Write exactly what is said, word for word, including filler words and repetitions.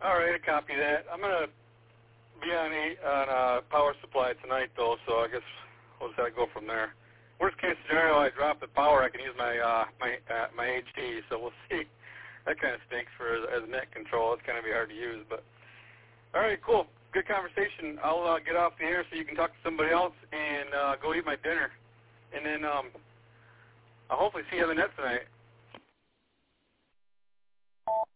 All right, I copy that. I'm gonna be on a on a power supply tonight though, so I guess we'll just have to go from there. Worst case scenario, I drop the power, I can use my uh, my uh, my H D. So we'll see. That kind of stinks for as, as net control. It's kind of be hard to use, but all right, cool, good conversation. I'll uh, get off the air so you can talk to somebody else and uh, go eat my dinner, and then um, I'll hopefully see you on the net tonight.